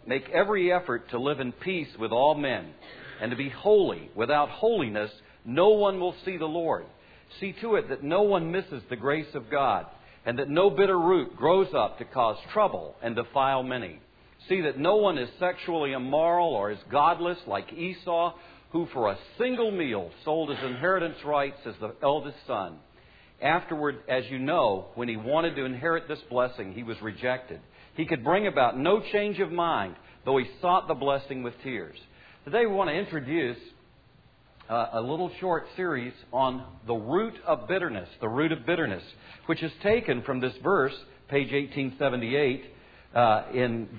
make every effort to live in peace with all men, and to be holy. Without holiness, no one will see the Lord. See to it that no one misses the grace of God, and that no bitter root grows up to cause trouble and defile many. See that no one is sexually immoral or is godless like Esau, who for a single meal sold his inheritance rights as the eldest son. Afterward, as you know, when he wanted to inherit this blessing, he was rejected. He could bring about no change of mind, though he sought the blessing with tears. Today we want to introduce a little short series on the root of bitterness, which is taken from this verse, page 1878, in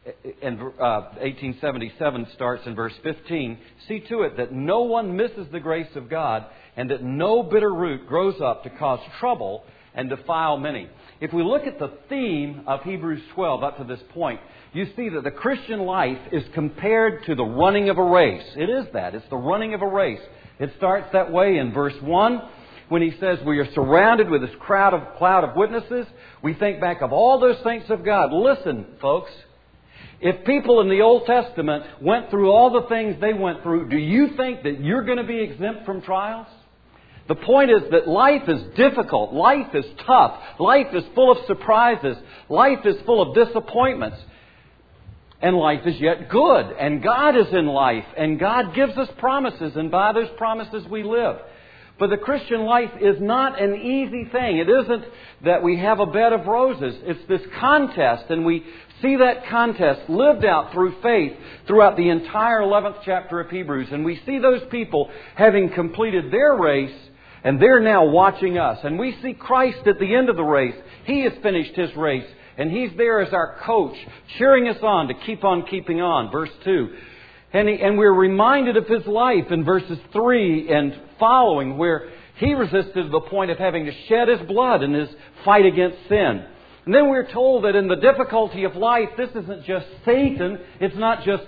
1877 starts in verse 15. See to it that no one misses the grace of God, and that no bitter root grows up to cause trouble and defile many. If we look at the theme of Hebrews 12 up to this point, you see that the Christian life is compared to the running of a race. It is that. It's the running of a race. It starts that way in verse 1 when he says we are surrounded with this cloud of witnesses. We think back of all those saints of God. Listen, folks. If people in the Old Testament went through all the things they went through, do you think that you're going to be exempt from trials? The point is that life is difficult. Life is tough. Life is full of surprises. Life is full of disappointments. And life is yet good. And God is in life. And God gives us promises. And by those promises we live. But the Christian life is not an easy thing. It isn't that we have a bed of roses. It's this contest. And we see that contest lived out through faith throughout the entire 11th chapter of Hebrews. And we see those people having completed their race. And they're now watching us. And we see Christ at the end of the race. He has finished His race. And He's there as our coach, cheering us on to keep on keeping on. Verse 2. And we're reminded of His life in verses 3 and following, where He resisted to the point of having to shed His blood in His fight against sin. And then we're told that in the difficulty of life, this isn't just Satan. It's not just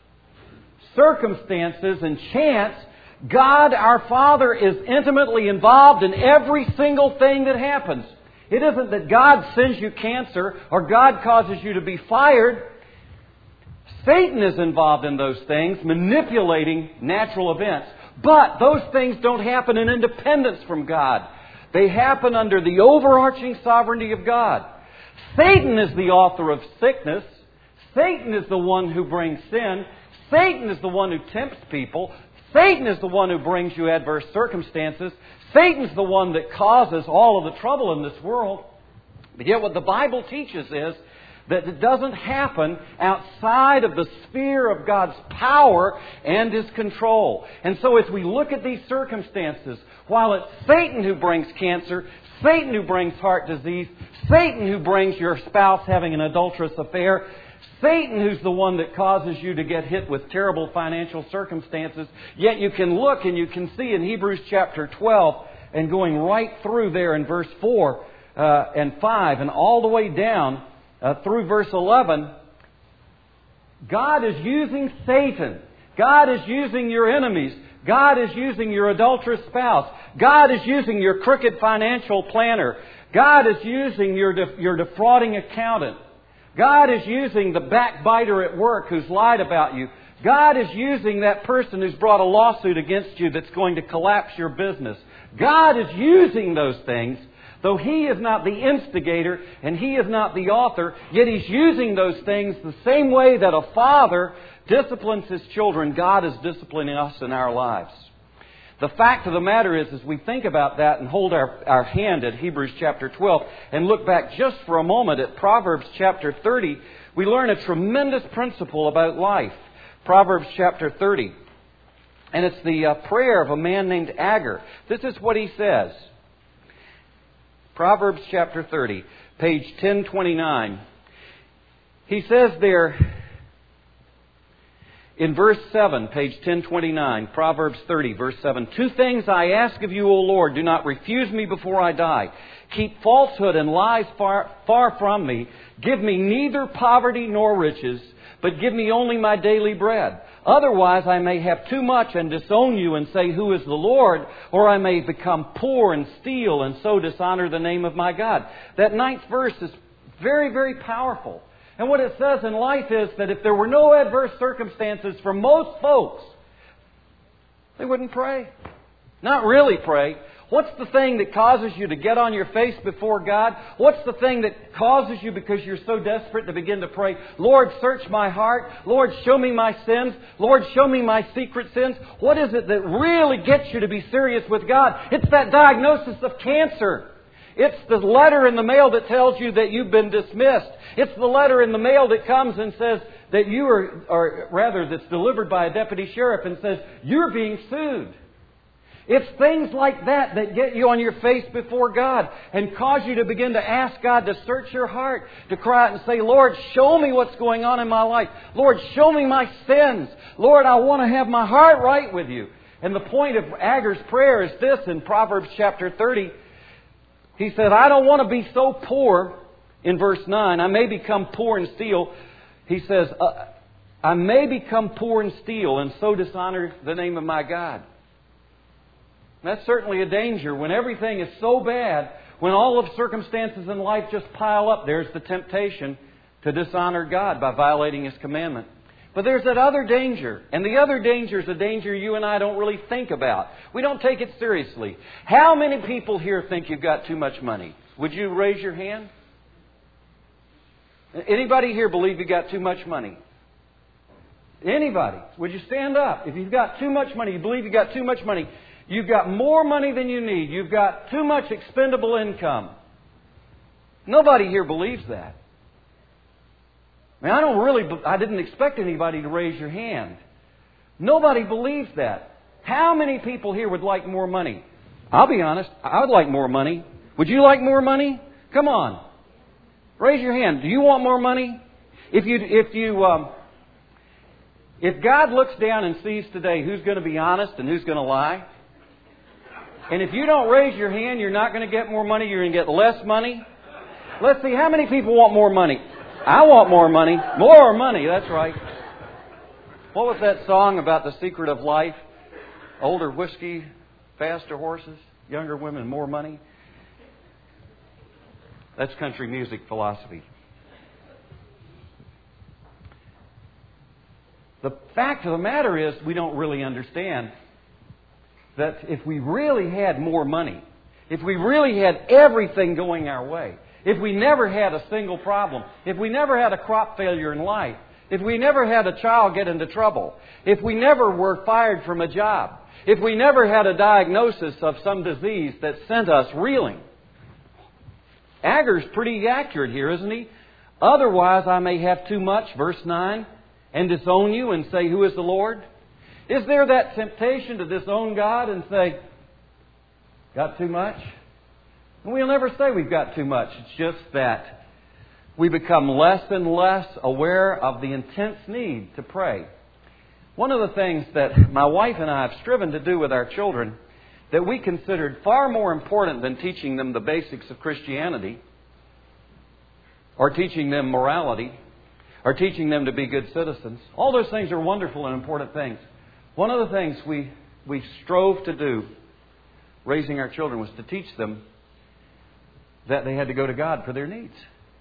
circumstances and chance. God, our Father, is intimately involved in every single thing that happens. It isn't that God sends you cancer or God causes you to be fired. Satan is involved in those things, manipulating natural events. But those things don't happen in independence from God. They happen under the overarching sovereignty of God. Satan is the author of sickness. Satan is the one who brings sin. Satan is the one who tempts people. Satan is the one who brings you adverse circumstances. Satan's the one that causes all of the trouble in this world. But yet what the Bible teaches is that it doesn't happen outside of the sphere of God's power and His control. And so as we look at these circumstances, while it's Satan who brings cancer, Satan who brings heart disease, Satan who brings your spouse having an adulterous affair, Satan who's the one that causes you to get hit with terrible financial circumstances, yet you can look and you can see in Hebrews chapter 12 and going right through there in verse 4 and 5 and all the way down through verse 11, God is using Satan. God is using your enemies. God is using your adulterous spouse. God is using your crooked financial planner. God is using your defrauding accountant. God is using the backbiter at work who's lied about you. God is using that person who's brought a lawsuit against you that's going to collapse your business. God is using those things, though He is not the instigator and He is not the author, yet He's using those things the same way that a father disciplines his children. God is disciplining us in our lives. The fact of the matter is, as we think about that and hold our hand at Hebrews chapter 12 and look back just for a moment at Proverbs chapter 30, we learn a tremendous principle about life. Proverbs chapter 30. And it's the prayer of a man named Agur. This is what he says. Proverbs chapter 30, page 1029. He says there, in verse 7, page 1029, Proverbs 30, verse 7, 2 things I ask of you, O Lord, do not refuse me before I die. Keep falsehood and lies far from me. Give me neither poverty nor riches, but give me only my daily bread. Otherwise I may have too much and disown you and say, who is the Lord? Or I may become poor and steal and so dishonor the name of my God. That 9th verse is very, very powerful. And what it says in life is that if there were no adverse circumstances for most folks, they wouldn't pray. Not really pray. What's the thing that causes you to get on your face before God? What's the thing that causes you, because you're so desperate, to begin to pray, Lord, search my heart. Lord, show me my sins. Lord, show me my secret sins. What is it that really gets you to be serious with God? It's that diagnosis of cancer. It's the letter in the mail that tells you that you've been dismissed. It's the letter in the mail that comes and says that you are, or rather that's delivered by a deputy sheriff and says you're being sued. It's things like that that get you on your face before God and cause you to begin to ask God to search your heart, to cry out and say, Lord, show me what's going on in my life. Lord, show me my sins. Lord, I want to have my heart right with you. And the point of Agur's prayer is this in Proverbs chapter 30. He said, I don't want to be so poor, in verse 9, I may become poor and steal. He says, I may become poor and steal and so dishonor the name of my God. That's certainly a danger. When everything is so bad, when all of circumstances in life just pile up, there's the temptation to dishonor God by violating His commandment. But there's that other danger. And the other danger is a danger you and I don't really think about. We don't take it seriously. How many people here think you've got too much money? Would you raise your hand? Anybody here believe you got too much money? Anybody? Would you stand up? If you've got too much money, you believe you've got too much money, you've got more money than you need, you've got too much expendable income. Nobody here believes that. I mean, I didn't expect anybody to raise your hand. Nobody believes that. How many people here would like more money? I'll be honest, I would like more money. Would you like more money? Come on. Raise your hand. Do you want more money? If God looks down and sees today who's going to be honest and who's going to lie, and if you don't raise your hand, you're not going to get more money, you're going to get less money. Let's see, how many people want more money? I want more money. More money, that's right. What was that song about the secret of life? Older whiskey, faster horses, younger women, more money. That's country music philosophy. The fact of the matter is we don't really understand that if we really had more money, if we really had everything going our way, if we never had a single problem, if we never had a crop failure in life, if we never had a child get into trouble, if we never were fired from a job, if we never had a diagnosis of some disease that sent us reeling. Agur's pretty accurate here, isn't he? Otherwise I may have too much, verse 9, and disown you and say, who is the Lord? Is there that temptation to disown God and say, got too much? And we'll never say we've got too much. It's just that we become less and less aware of the intense need to pray. One of the things that my wife and I have striven to do with our children that we considered far more important than teaching them the basics of Christianity or teaching them morality or teaching them to be good citizens. All those things are wonderful and important things. One of the things we strove to do raising our children was to teach them that they had to go to God for their needs.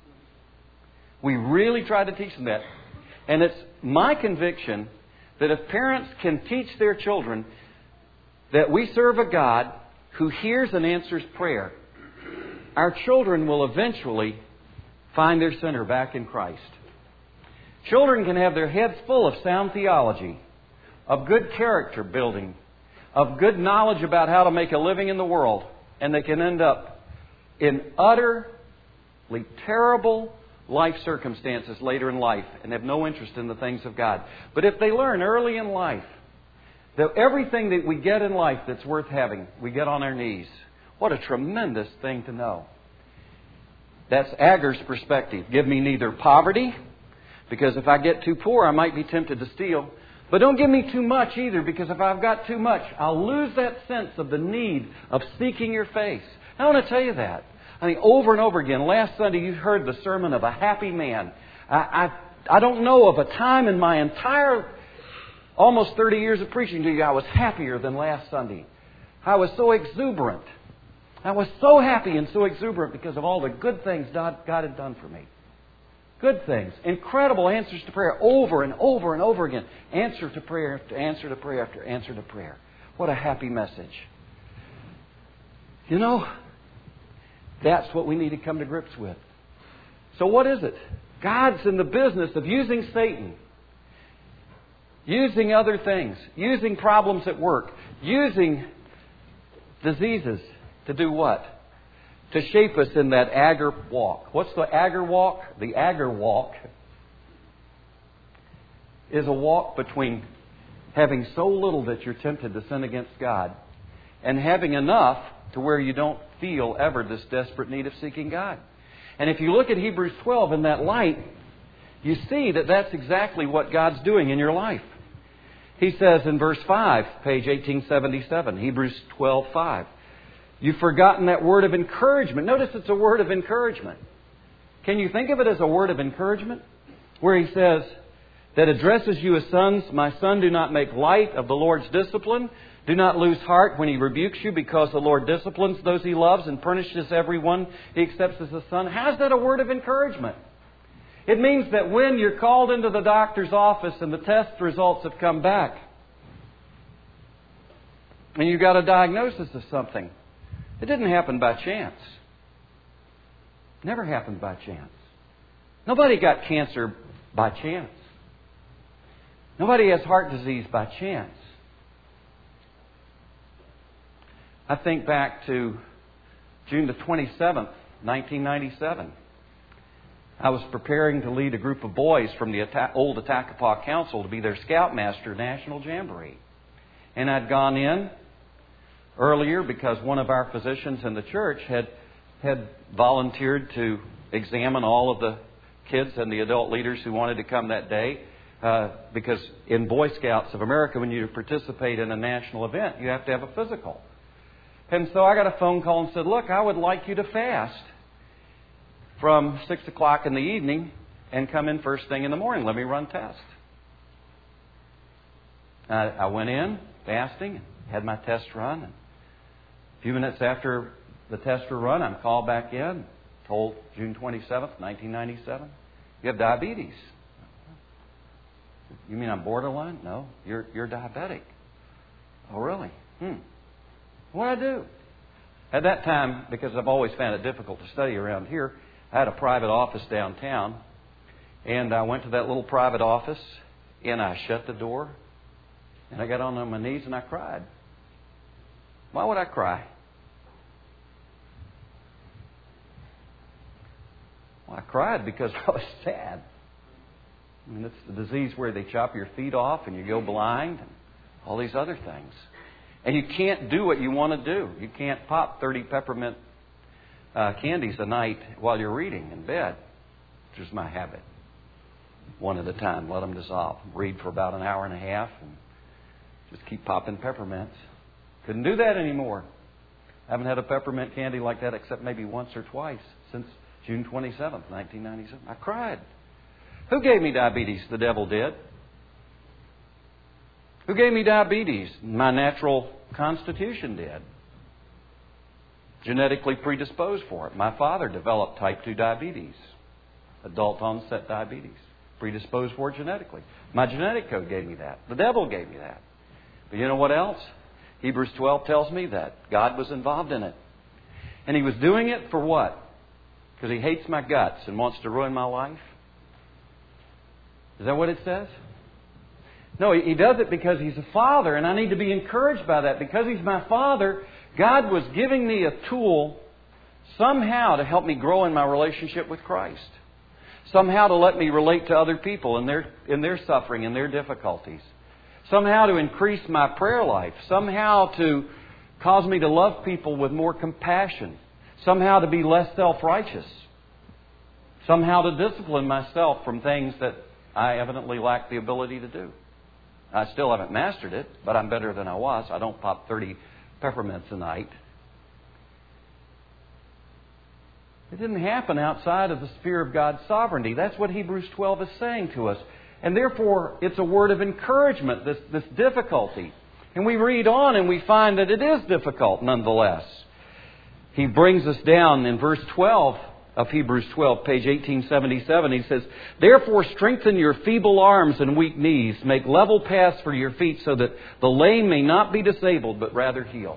We really tried to teach them that. And it's my conviction that if parents can teach their children that we serve a God who hears and answers prayer, our children will eventually find their center back in Christ. Children can have their heads full of sound theology, of good character building, of good knowledge about how to make a living in the world, and they can end up in utterly terrible life circumstances later in life and have no interest in the things of God. But if they learn early in life that everything that we get in life that's worth having, we get on our knees, what a tremendous thing to know. That's Agur's perspective. Give me neither poverty, because if I get too poor, I might be tempted to steal. But don't give me too much either, because if I've got too much, I'll lose that sense of the need of seeking your face. I want to tell you that. I mean, over and over again. Last Sunday you heard the sermon of a happy man. I don't know of a time in my entire almost 30 years of preaching to you I was happier than last Sunday. I was so exuberant. I was so happy and so exuberant because of all the good things God had done for me. Good things. Incredible answers to prayer over and over and over again. Answer to prayer after answer to prayer after answer to prayer. What a happy message. You know, that's what we need to come to grips with. So what is it? God's in the business of using Satan, using other things, using problems at work, using diseases to do what? To shape us in that Agar walk. What's the Agar walk? The Agar walk is a walk between having so little that you're tempted to sin against God and having enough to where you don't feel ever this desperate need of seeking God. And if you look at Hebrews 12 in that light, you see that that's exactly what God's doing in your life. He says in verse 5, page 1877, Hebrews 12:5, you've forgotten that word of encouragement. Notice it's a word of encouragement. Can you think of it as a word of encouragement? Where he says, that addresses you as sons, my son, do not make light of the Lord's discipline. Do not lose heart when He rebukes you, because the Lord disciplines those He loves and punishes everyone He accepts as a son. How's that a word of encouragement? It means that when you're called into the doctor's office and the test results have come back and you got a diagnosis of something, it didn't happen by chance. Never happened by chance. Nobody got cancer by chance. Nobody has heart disease by chance. I think back to June the 27th, 1997. I was preparing to lead a group of boys from the old Attakapaw Council to be their Scoutmaster National Jamboree. And I'd gone in earlier because one of our physicians in the church had volunteered to examine all of the kids and the adult leaders who wanted to come that day. Because in Boy Scouts of America, when you participate in a national event, you have to have a physical. And so I got a phone call and said, look, I would like you to fast from 6 o'clock in the evening and come in first thing in the morning. Let me run tests. I went in fasting and had my test run. And a few minutes after the tests were run, I'm called back in, told June 27th, 1997, you have diabetes. You mean I'm borderline? No, you're diabetic. Oh, really? What do I do? At that time, because I've always found it difficult to study around here, I had a private office downtown. And I went to that little private office and I shut the door. And I got on my knees and I cried. Why would I cry? Well, I cried because I was sad. I mean, it's the disease where they chop your feet off and you go blind and all these other things. And you can't do what you want to do. You can't pop 30 peppermint candies a night while you're reading in bed, which is my habit. One at a time, let them dissolve. Read for about an hour and a half and just keep popping peppermints. Couldn't do that anymore. I haven't had a peppermint candy like that except maybe once or twice since June 27th, 1997. I cried. Who gave me diabetes? The devil did. Who gave me diabetes? My natural constitution did. Genetically predisposed for it. My father developed type 2 diabetes. Adult onset diabetes. Predisposed for it genetically. My genetic code gave me that. The devil gave me that. But you know what else? Hebrews 12 tells me that God was involved in it. And He was doing it for what? Because He hates my guts and wants to ruin my life? Is that what it says? No, He does it because He's a Father, and I need to be encouraged by that. Because He's my Father, God was giving me a tool somehow to help me grow in my relationship with Christ. Somehow to let me relate to other people in their suffering and their difficulties. Somehow to increase my prayer life. Somehow to cause me to love people with more compassion. Somehow to be less self-righteous. Somehow to discipline myself from things that I evidently lack the ability to do. I still haven't mastered it, but I'm better than I was. I don't pop 30 peppermints a night. It didn't happen outside of the sphere of God's sovereignty. That's what Hebrews 12 is saying to us. And therefore, it's a word of encouragement, this difficulty. And we read on and we find that it is difficult nonetheless. He brings us down in verse 12 of Hebrews 12, page 1877. He says, "Therefore strengthen your feeble arms and weak knees. Make level paths for your feet so that the lame may not be disabled, but rather healed."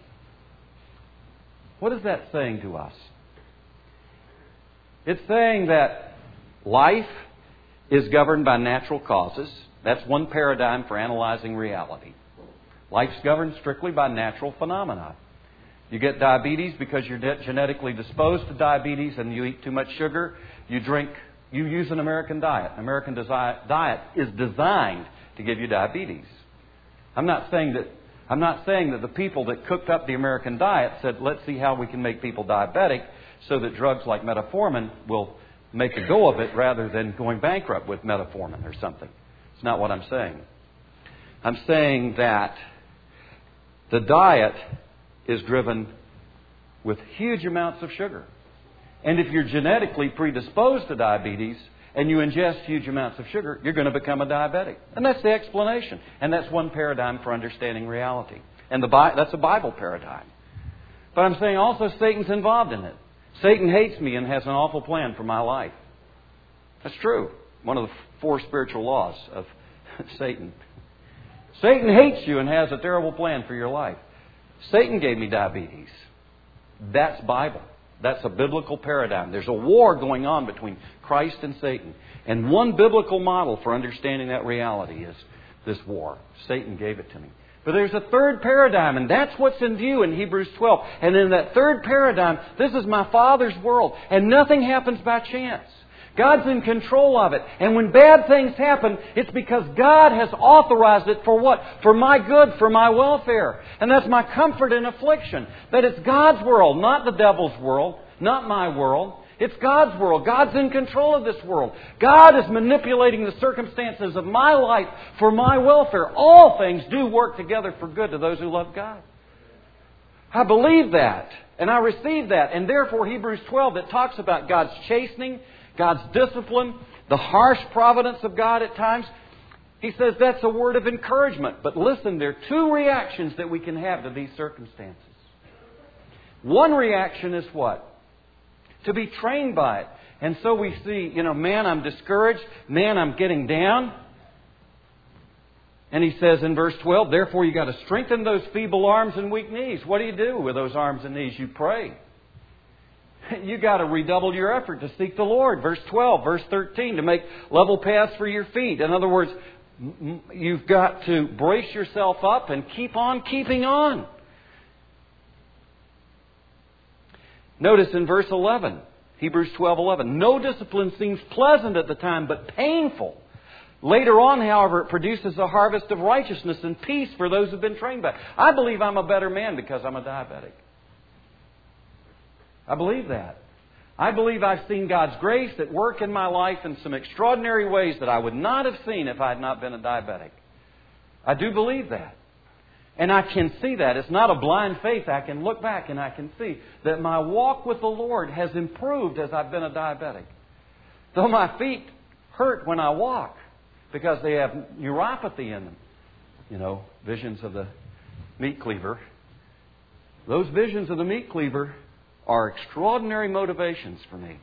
What is that saying to us? It's saying that life is governed by natural causes. That's one paradigm for analyzing reality. Life's governed strictly by natural phenomena. You get diabetes because you're genetically disposed to diabetes and you eat too much sugar. You use an American diet. An American diet is designed to give you diabetes. I'm not saying that the people that cooked up the American diet said, let's see how we can make people diabetic so that drugs like metformin will make a go of it rather than going bankrupt with metformin or something. It's not what I'm saying. I'm saying that the diet is driven with huge amounts of sugar. And if you're genetically predisposed to diabetes and you ingest huge amounts of sugar, you're going to become a diabetic. And that's the explanation. And that's one paradigm for understanding reality. And that's a Bible paradigm. But I'm saying also Satan's involved in it. Satan hates me and has an awful plan for my life. That's true. One of the 4 spiritual laws of Satan. Satan hates you and has a terrible plan for your life. Satan gave me diabetes. That's Bible. That's a biblical paradigm. There's a war going on between Christ and Satan. And one biblical model for understanding that reality is this war. Satan gave it to me. But there's a third paradigm, and that's what's in view in Hebrews 12. And in that third paradigm, this is my Father's world. And nothing happens by chance. God's in control of it. And when bad things happen, it's because God has authorized it for what? For my good, for my welfare. And that's my comfort in affliction. That it's God's world, not the devil's world, not my world. It's God's world. God's in control of this world. God is manipulating the circumstances of my life for my welfare. All things do work together for good to those who love God. I believe that. And I receive that. And therefore, Hebrews 12, that talks about God's chastening, God's discipline, the harsh providence of God at times. He says that's a word of encouragement. But listen, there are 2 reactions that we can have to these circumstances. One reaction is what? To be trained by it. And so we see, man, I'm discouraged. Man, I'm getting down. And he says in verse 12, therefore you got to strengthen those feeble arms and weak knees. What do you do with those arms and knees? You pray. You got to redouble your effort to seek the Lord. Verse 12, verse 13, to make level paths for your feet. In other words, you've got to brace yourself up and keep on keeping on. Notice in verse 11, Hebrews 12:11, no discipline seems pleasant at the time, but painful. Later on, however, it produces a harvest of righteousness and peace for those who've been trained by it. I believe I'm a better man because I'm a diabetic. I believe that. I believe I've seen God's grace at work in my life in some extraordinary ways that I would not have seen if I had not been a diabetic. I do believe that. And I can see that. It's not a blind faith. I can look back and I can see that my walk with the Lord has improved as I've been a diabetic. Though my feet hurt when I walk because they have neuropathy in them. Visions of the meat cleaver. Those visions of the meat cleaver are extraordinary motivations for me.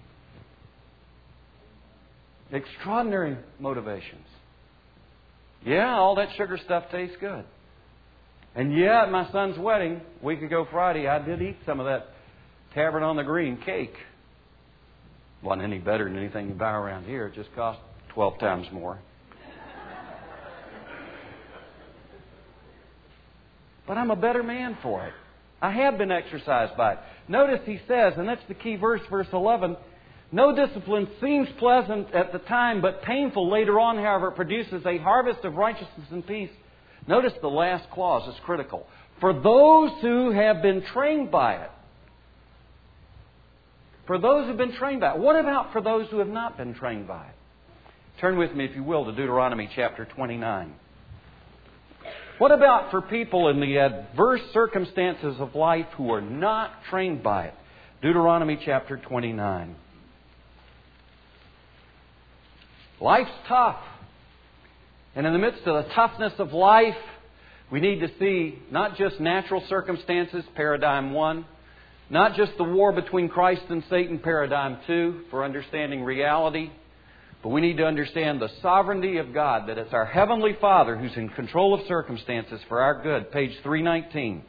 Extraordinary motivations. Yeah, all that sugar stuff tastes good. And yeah, at my son's wedding, a week ago Friday, I did eat some of that Tavern on the Green cake. Wasn't any better than anything you buy around here. It just cost 12 times more. But I'm a better man for it. I have been exercised by it. Notice he says, and that's the key verse, verse 11, no discipline seems pleasant at the time, but painful later on, however, it produces a harvest of righteousness and peace. Notice the last clause is critical. For those who have been trained by it. For those who have been trained by it. What about for those who have not been trained by it? Turn with me, if you will, to Deuteronomy chapter 29. What about for people in the adverse circumstances of life who are not trained by it? Deuteronomy chapter 29. Life's tough. And in the midst of the toughness of life, we need to see not just natural circumstances, paradigm 1, Not just the war between Christ and Satan, paradigm 2, for understanding reality, but we need to understand the sovereignty of God, that it's our Heavenly Father who's in control of circumstances for our good. Page 319.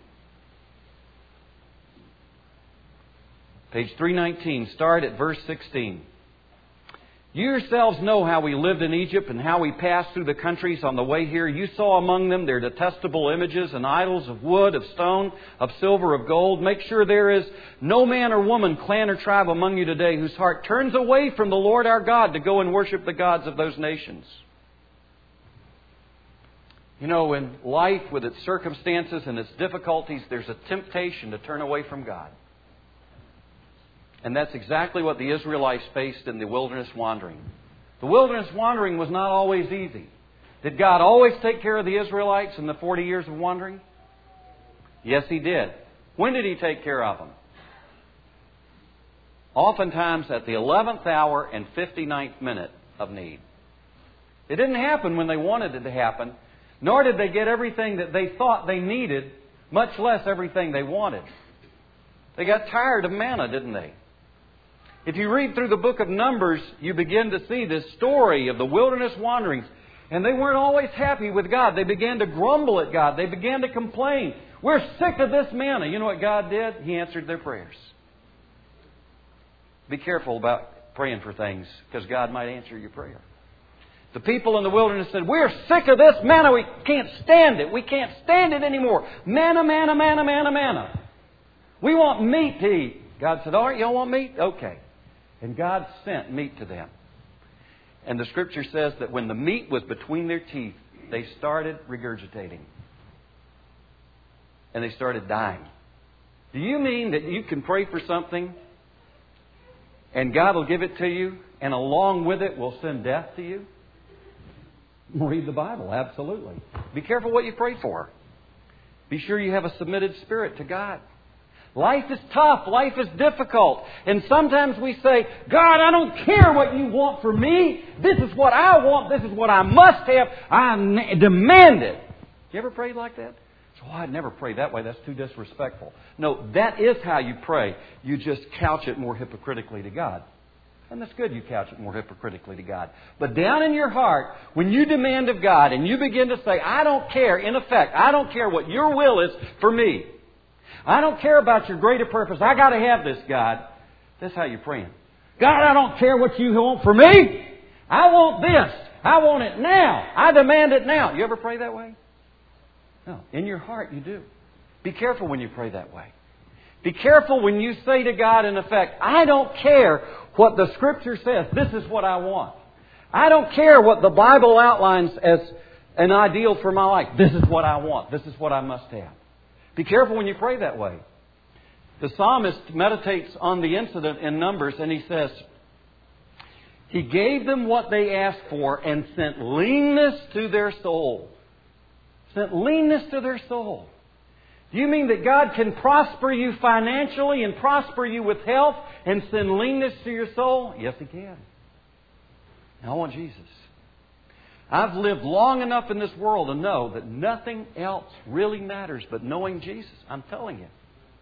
Page 319, start at verse 16. You yourselves know how we lived in Egypt and how we passed through the countries on the way here. You saw among them their detestable images and idols of wood, of stone, of silver, of gold. Make sure there is no man or woman, clan or tribe among you today whose heart turns away from the Lord our God to go and worship the gods of those nations. You know, in life with its circumstances and its difficulties, there's a temptation to turn away from God. And that's exactly what the Israelites faced in the wilderness wandering. The wilderness wandering was not always easy. Did God always take care of the Israelites in the 40 years of wandering? Yes, He did. When did He take care of them? Oftentimes at the 11th hour and 59th minute of need. It didn't happen when they wanted it to happen, nor did they get everything that they thought they needed, much less everything they wanted. They got tired of manna, didn't they? If you read through the book of Numbers, you begin to see this story of the wilderness wanderings. And they weren't always happy with God. They began to grumble at God. They began to complain. We're sick of this manna. You know what God did? He answered their prayers. Be careful about praying for things, because God might answer your prayer. The people in the wilderness said, we're sick of this manna. We can't stand it. We can't stand it anymore. Manna, manna, manna, manna, manna. We want meat to eat. God said, all right, you all want meat? Okay. And God sent meat to them. And the Scripture says that when the meat was between their teeth, they started regurgitating. And they started dying. Do you mean that you can pray for something and God will give it to you, and along with it will send death to you? Read the Bible, absolutely. Be careful what you pray for. Be sure you have a submitted spirit to God. Life is tough. Life is difficult. And sometimes we say, God, I don't care what you want for me. This is what I want. This is what I must have. I demand it. You ever prayed like that? So, I'd never pray that way. That's too disrespectful. No, that is how you pray. You just couch it more hypocritically to God. And that's good, you couch it more hypocritically to God. But down in your heart, when you demand of God and you begin to say, I don't care, in effect, I don't care what your will is for me. I don't care about your greater purpose. I got to have this, God. That's how you're praying. God, I don't care what you want for me. I want this. I want it now. I demand it now. You ever pray that way? No. In your heart, you do. Be careful when you pray that way. Be careful when you say to God, in effect, I don't care what the Scripture says. This is what I want. I don't care what the Bible outlines as an ideal for my life. This is what I want. This is what I must have. Be careful when you pray that way. The psalmist meditates on the incident in Numbers, and he says, He gave them what they asked for and sent leanness to their soul. Sent leanness to their soul. Do you mean that God can prosper you financially and prosper you with health and send leanness to your soul? Yes, He can. And I want Jesus. I've lived long enough in this world to know that nothing else really matters but knowing Jesus. I'm telling you.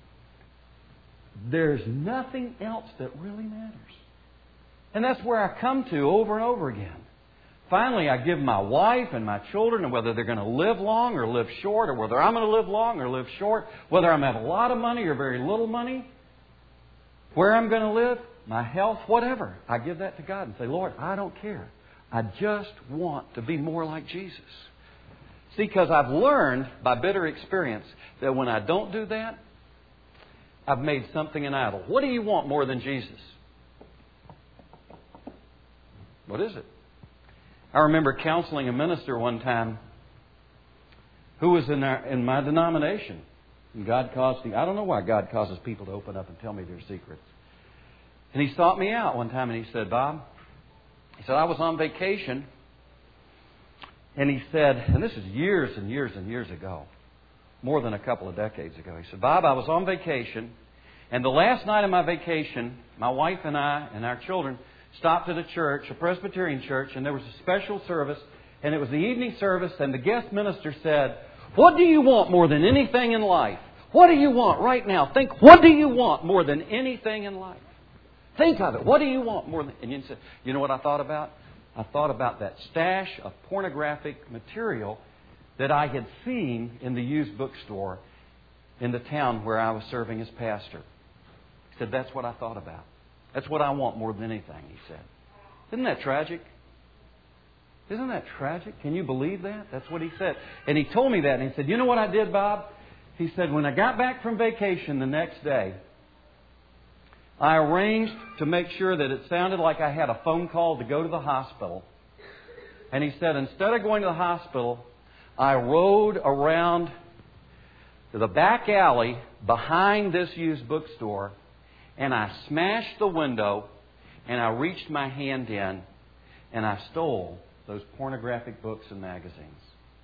There's nothing else that really matters. And that's where I come to over and over again. Finally, I give my wife and my children, and whether they're going to live long or live short, or whether I'm going to live long or live short, whether I'm going to have a lot of money or very little money, where I'm going to live, my health, whatever, I give that to God and say, Lord, I don't care. I just want to be more like Jesus. See, because I've learned by bitter experience that when I don't do that, I've made something an idol. What do you want more than Jesus? What is it? I remember counseling a minister one time who was in my denomination. And God caused me, I don't know why God causes people to open up and tell me their secrets. And he sought me out one time and he said, Bob, he said, I was on vacation, and he said, and this is years and years and years ago, more than a couple of decades ago. He said, Bob, I was on vacation, and the last night of my vacation, my wife and I and our children stopped at a church, a Presbyterian church, and there was a special service, and it was the evening service, and the guest minister said, what do you want more than anything in life? What do you want right now? Think, what do you want more than anything in life? Think of it. What do you want more than... And you said, you know what I thought about? I thought about that stash of pornographic material that I had seen in the used bookstore in the town where I was serving as pastor. He said, that's what I thought about. That's what I want more than anything, he said. Isn't that tragic? Isn't that tragic? Can you believe that? That's what he said. And he told me that. And he said, you know what I did, Bob? He said, when I got back from vacation the next day, I arranged to make sure that it sounded like I had a phone call to go to the hospital. And he said, instead of going to the hospital, I rode around to the back alley behind this used bookstore, and I smashed the window, and I reached my hand in, and I stole those pornographic books and magazines.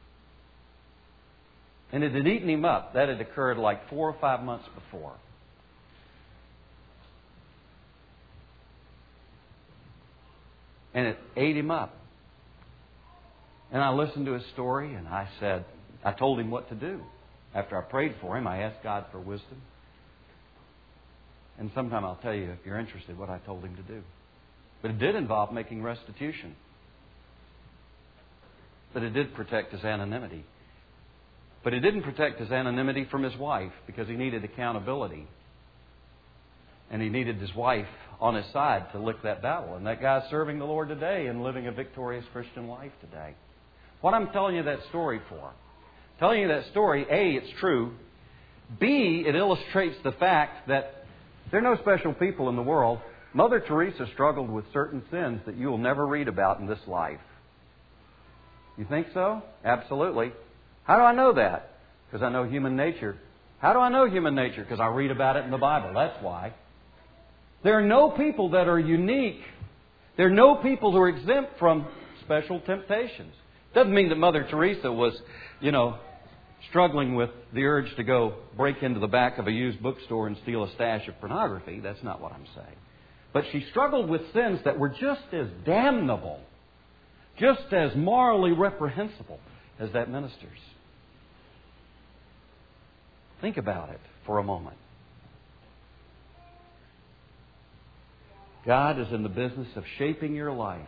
And it had eaten him up. That had occurred like 4 or 5 months before. And it ate him up. And I listened to his story, and I told him what to do. After I prayed for him, I asked God for wisdom. And sometime I'll tell you, if you're interested, what I told him to do. But it did involve making restitution. But it did protect his anonymity. But it didn't protect his anonymity from his wife, because he needed accountability. And he needed his wife on his side to lick that battle. And that guy's serving the Lord today and living a victorious Christian life today. What I'm telling you that story for? Telling you that story, A, it's true. B, it illustrates the fact that there are no special people in the world. Mother Teresa struggled with certain sins that you will never read about in this life. You think so? Absolutely. How do I know that? Because I know human nature. How do I know human nature? Because I read about it in the Bible. That's why. There are no people that are unique. There are no people who are exempt from special temptations. Doesn't mean that Mother Teresa was, struggling with the urge to go break into the back of a used bookstore and steal a stash of pornography. That's not what I'm saying. But she struggled with sins that were just as damnable, just as morally reprehensible as that minister's. Think about it for a moment. God is in the business of shaping your life.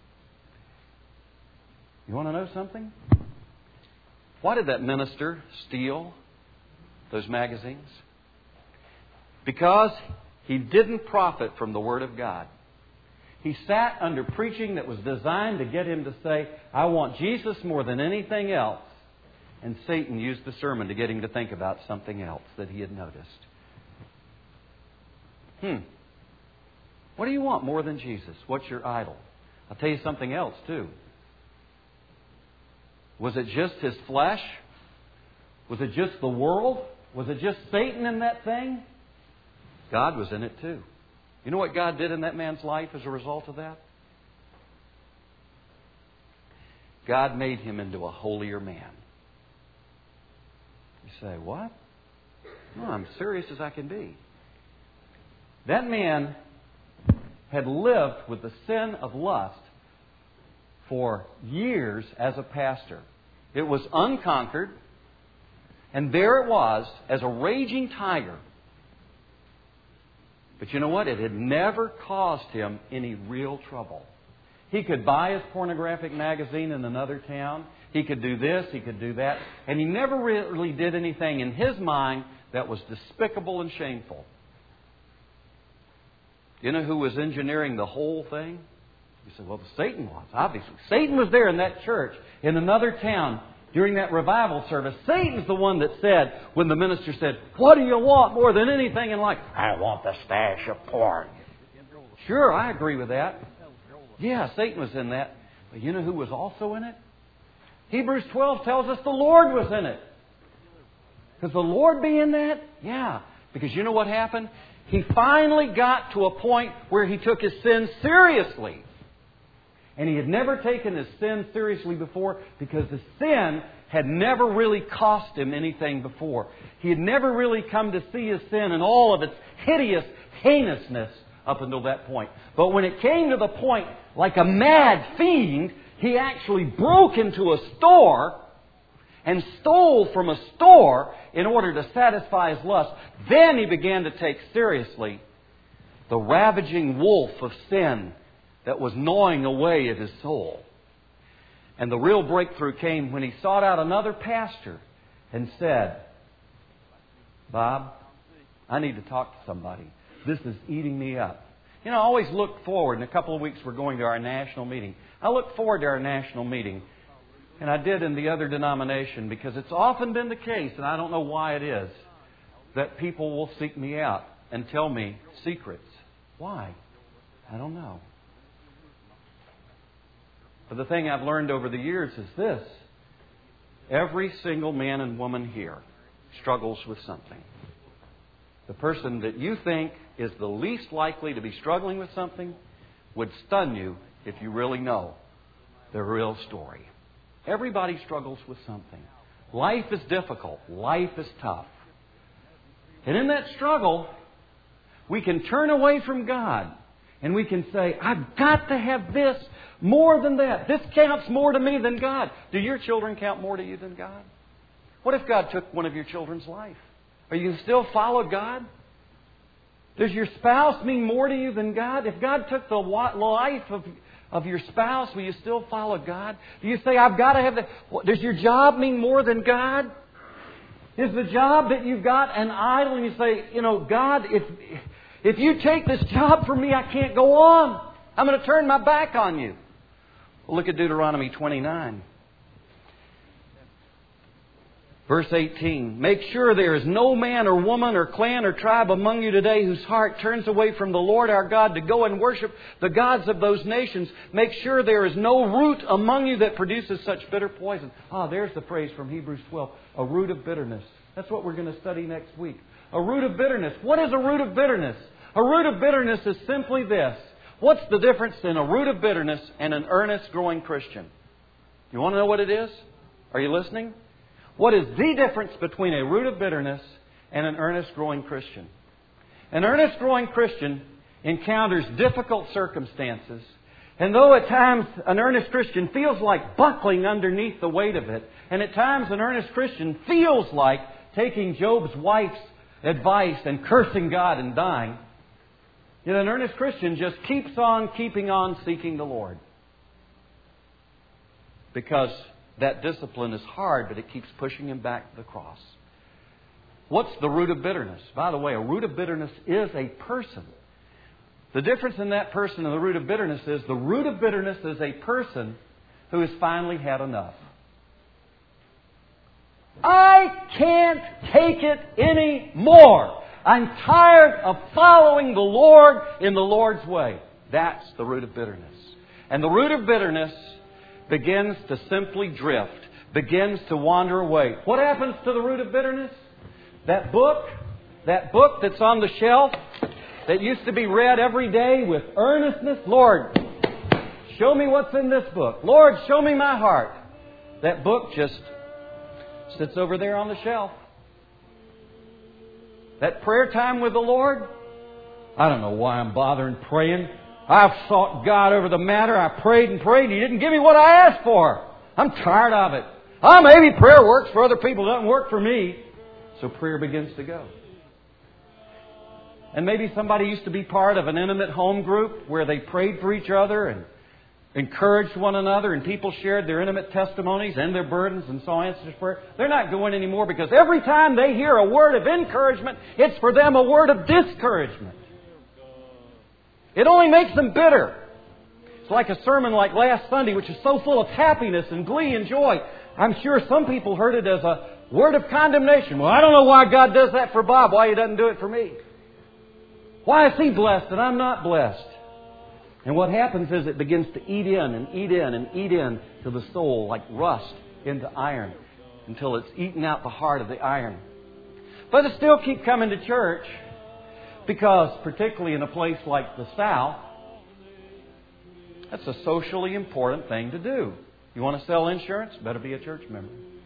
You want to know something? Why did that minister steal those magazines? Because he didn't profit from the Word of God. He sat under preaching that was designed to get him to say, I want Jesus more than anything else. And Satan used the sermon to get him to think about something else that he had noticed. What do you want more than Jesus? What's your idol? I'll tell you something else too. Was it just his flesh? Was it just the world? Was it just Satan in that thing? God was in it too. You know what God did in that man's life as a result of that? God made him into a holier man. You say, what? No, I'm serious as I can be. That man had lived with the sin of lust for years as a pastor. It was unconquered, and there it was as a raging tiger. But you know what? It had never caused him any real trouble. He could buy his pornographic magazine in another town. He could do this, he could do that. And he never really did anything in his mind that was despicable and shameful. You know who was engineering the whole thing? You say, well, Satan was, obviously. Satan was there in that church, in another town, during that revival service. Satan's the one that said, when the minister said, what do you want more than anything in life? I want the stash of porn. Sure, I agree with that. Yeah, Satan was in that. But you know who was also in it? Hebrews 12 tells us the Lord was in it. Could the Lord be in that? Yeah. Because you know what happened? He finally got to a point where he took his sin seriously. And he had never taken his sin seriously before because the sin had never really cost him anything before. He had never really come to see his sin in all of its hideous heinousness up until that point. But when it came to the point, like a mad fiend, he actually broke into a store and stole from a store in order to satisfy his lust, then he began to take seriously the ravaging wolf of sin that was gnawing away at his soul. And the real breakthrough came when he sought out another pastor and said, Bob, I need to talk to somebody. This is eating me up. You know, I always look forward. In a couple of weeks we're going to our national meeting. I look forward to our national meeting. And I did in the other denomination, because it's often been the case, and I don't know why it is, that people will seek me out and tell me secrets. Why? I don't know. But the thing I've learned over the years is this. Every single man and woman here struggles with something. The person that you think is the least likely to be struggling with something would stun you if you really know their real story. Everybody struggles with something. Life is difficult. Life is tough. And in that struggle, we can turn away from God and we can say, I've got to have this more than that. This counts more to me than God. Do your children count more to you than God? What if God took one of your children's life? Are you going to still follow God? Does your spouse mean more to you than God? If God took the life of your spouse, will you still follow God? Do you say, I've got to have that? Does your job mean more than God? Is the job that you've got an idol and you say, God, if you take this job from me, I can't go on. I'm going to turn my back on you. Well, look at Deuteronomy 29. Verse 18, make sure there is no man or woman or clan or tribe among you today whose heart turns away from the Lord our God to go and worship the gods of those nations. Make sure there is no root among you that produces such bitter poison. There's the phrase from Hebrews 12, a root of bitterness. That's what we're going to study next week. A root of bitterness. What is a root of bitterness? A root of bitterness is simply this. What's the difference in a root of bitterness and an earnest growing Christian? You want to know what it is? Are you listening? What is the difference between a root of bitterness and an earnest growing Christian? An earnest growing Christian encounters difficult circumstances, and though at times an earnest Christian feels like buckling underneath the weight of it, and at times an earnest Christian feels like taking Job's wife's advice and cursing God and dying, yet an earnest Christian just keeps on keeping on seeking the Lord. Because that discipline is hard, but it keeps pushing him back to the cross. What's the root of bitterness? By the way, a root of bitterness is a person. The difference in that person and the root of bitterness is the root of bitterness is a person who has finally had enough. I can't take it anymore. I'm tired of following the Lord in the Lord's way. That's the root of bitterness. And the root of bitterness begins to simply drift, begins to wander away. What happens to the root of bitterness? That book that's on the shelf that used to be read every day with earnestness. Lord, show me what's in this book. Lord, show me my heart. That book just sits over there on the shelf. That prayer time with the Lord, I don't know why I'm bothering praying. I've sought God over the matter. I prayed and prayed. He didn't give me what I asked for. I'm tired of it. Maybe prayer works for other people. It doesn't work for me. So prayer begins to go. And maybe somebody used to be part of an intimate home group where they prayed for each other and encouraged one another, and people shared their intimate testimonies and their burdens and saw answers to prayer. They're not going anymore because every time they hear a word of encouragement, it's for them a word of discouragement. It only makes them bitter. It's like a sermon like last Sunday, which is so full of happiness and glee and joy. I'm sure some people heard it as a word of condemnation. Well, I don't know why God does that for Bob, why He doesn't do it for me. Why is he blessed and I'm not blessed? And what happens is it begins to eat in and eat in and eat in to the soul like rust into iron until it's eaten out the heart of the iron. But they still keep coming to church because, particularly in a place like the South, that's a socially important thing to do. You want to sell insurance? Better be a church member.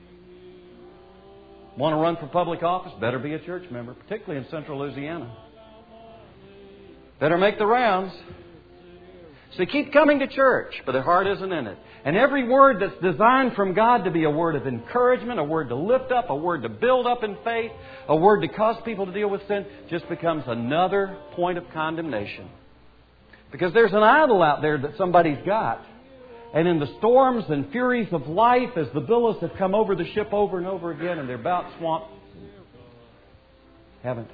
Want to run for public office? Better be a church member, particularly in central Louisiana. Better make the rounds. So they keep coming to church, but their heart isn't in it. And every word that's designed from God to be a word of encouragement, a word to lift up, a word to build up in faith, a word to cause people to deal with sin, just becomes another point of condemnation. Because there's an idol out there that somebody's got. And in the storms and furies of life, as the billows have come over the ship over and over again, and they're about swamped, haven't.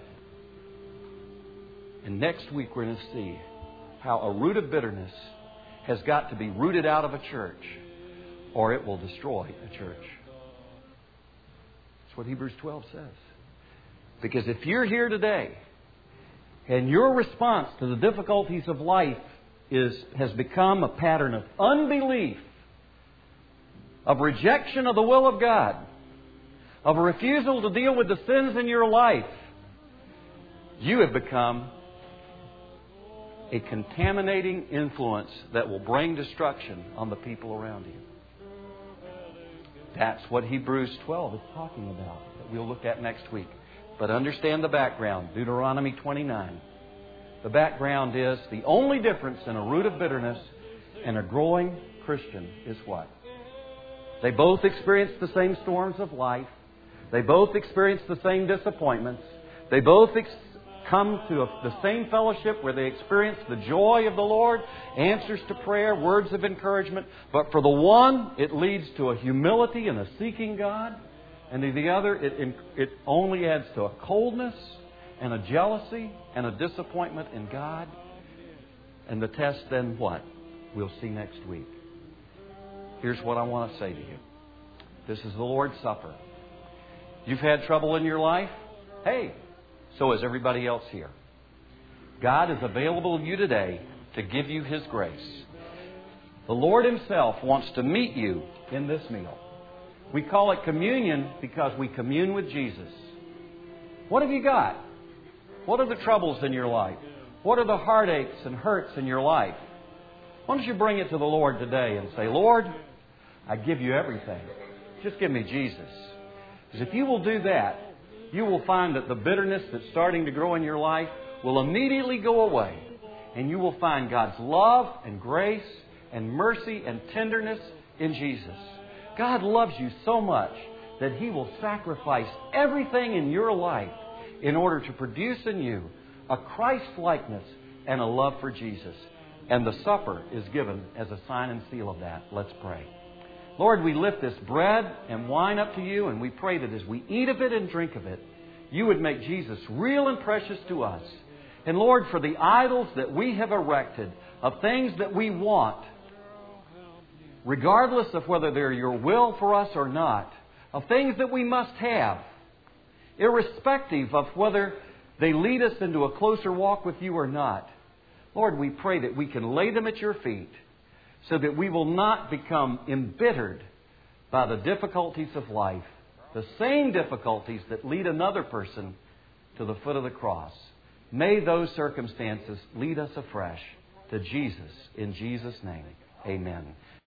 And next week we're going to see how a root of bitterness has got to be rooted out of a church, or it will destroy a church. That's what Hebrews 12 says. Because if you're here today, and your response to the difficulties of life has become a pattern of unbelief, of rejection of the will of God, of a refusal to deal with the sins in your life, you have become a contaminating influence that will bring destruction on the people around you. That's what Hebrews 12 is talking about, that we'll look at next week. But understand the background, Deuteronomy 29. The background is the only difference in a root of bitterness and a growing Christian is what? They both experience the same storms of life. They both experience the same disappointments. They both come to the same fellowship where they experience the joy of the Lord, answers to prayer, words of encouragement. But for the one, it leads to a humility and a seeking God. And to the other, it only adds to a coldness and a jealousy and a disappointment in God. And the test then what? We'll see next week. Here's what I want to say to you. This is the Lord's Supper. You've had trouble in your life? Hey, so is everybody else here. God is available to you today to give you His grace. The Lord Himself wants to meet you in this meal. We call it communion because we commune with Jesus. What have you got? What are the troubles in your life? What are the heartaches and hurts in your life? Why don't you bring it to the Lord today and say, Lord, I give you everything. Just give me Jesus. Because if you will do that, you will find that the bitterness that's starting to grow in your life will immediately go away. And you will find God's love and grace and mercy and tenderness in Jesus. God loves you so much that He will sacrifice everything in your life in order to produce in you a Christ-likeness and a love for Jesus. And the supper is given as a sign and seal of that. Let's pray. Lord, we lift this bread and wine up to You, and we pray that as we eat of it and drink of it, You would make Jesus real and precious to us. And Lord, for the idols that we have erected of things that we want, regardless of whether they're Your will for us or not, of things that we must have, irrespective of whether they lead us into a closer walk with You or not, Lord, we pray that we can lay them at Your feet so that we will not become embittered by the difficulties of life, the same difficulties that lead another person to the foot of the cross. May those circumstances lead us afresh to Jesus. In Jesus' name, amen.